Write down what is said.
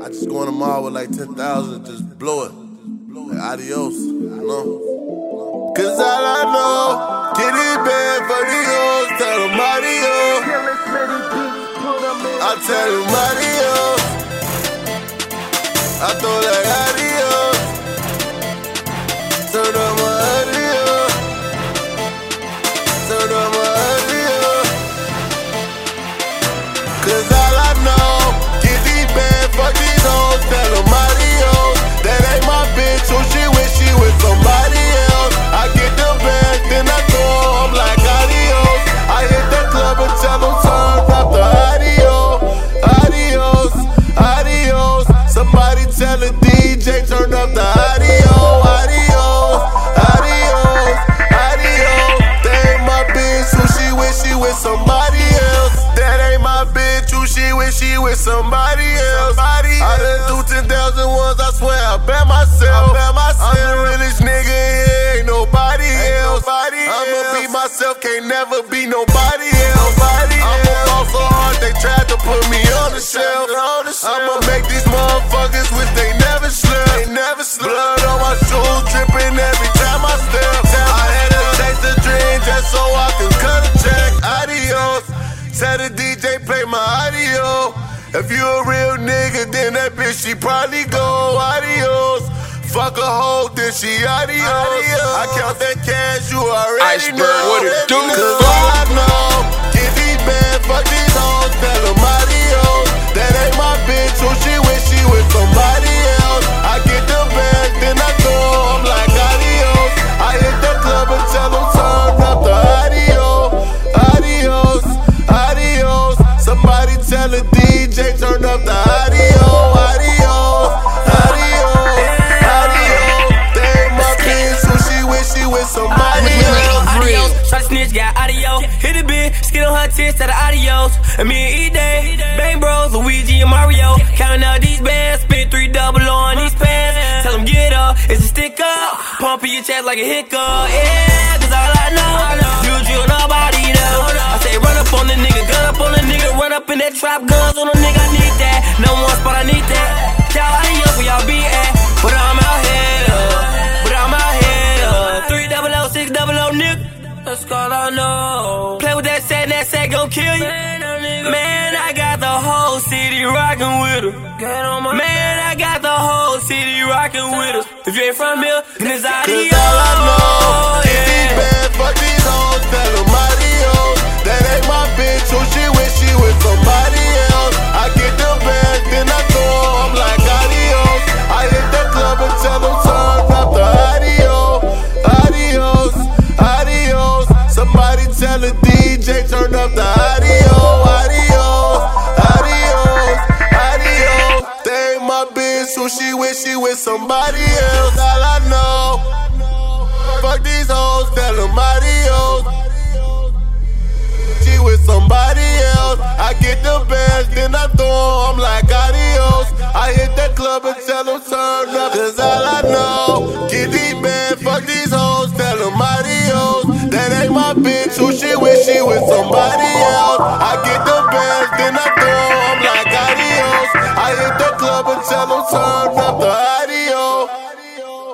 I just go in the mall with like 10,000 and just blow it. Like adios, you know? Cause all I know, get it bad for the hoes, tell them adios. I tell them adios. I throw like adios. Turn on my adios. Turn on my adios. Cause all I know, get these bad, fuck these hoes, tell them adios. That ain't my bitch, so she wish she with somebody else. I get the bag, then I throw them like adios. I hit the club and tell them turn up the adios. Adios, adios. Somebody tell the DJ turn up the adios. Adios, adios, adios. That ain't my bitch, so she wish she with somebody else. That ain't my bitch, who she wish she with somebody else. I done do 10,000 ones, I swear I bet myself. I'm the realest nigga here, ain't nobody else. I'ma be myself, can't never be nobody else. I'ma fall so hard, they tried to put me on the shelf. I'ma make these motherfuckers wish they never slept. Blood on my shoes, dripping every time I step. I had to chase the dream just so I can cut a check. Adios. Tell the DJ play my audio. If you a real nigga, then that bitch, she probably go adios. Fuck a hoe, then she adios. I count that cash, you already Iceberg, know. what it do? Cause all I know, get these bad, fuck these hoes, tell them adios. That ain't my bitch, so she wish she with somebody else. I get the bag, then I throw them like adios. I hit the club and tell them turn up the adios. Adios, adios. Somebody tell the DJ turn up the audio. Adios, adios, adios. They ain't my bitch, so she wish she with somebody else. Adios, shot a snitch, got audio. Hit a bit, skid on her tits, at the adios. And me and E-Day, Bang Bros, Luigi and Mario. Counting out these bands, spent 3 double on these pants. Tell them get up, it's a stick up. Pump in your chest like a hiccup. Yeah, cause all I know, you nobody know. I say run up on the nigga, gun up on the nigga, run up in that trap, guns on the nigga, I need that. No one spot, I need that. Y'all adios where y'all be at. But I'm out here, 300, 600, nigga. That's all I know. Play with that set, and that set gon' kill you. Man, I got the whole city rockin' with her. Man, I got the whole city rockin' with us. If you ain't from here, then it's adios. Cause all I know, get these bad, fuck these hoes, tell them adios. That ain't my bitch, so she wish she with somebody else. I get the bag, then I throw them like adios. I hit the club and tell them turn up the adios. Adios, adios. Somebody tell the DJ turn up the audio. Adios, adios, adios. They ain't my bitch, so she wish she with somebody else. All I know, fuck these hoes, tell them adios. She with somebody else. I get the bag, then I throw them like adios. I hit the club and tell them turn up. Cause all I know, get these bad, fuck these hoes, tell them adios. That ain't my bitch.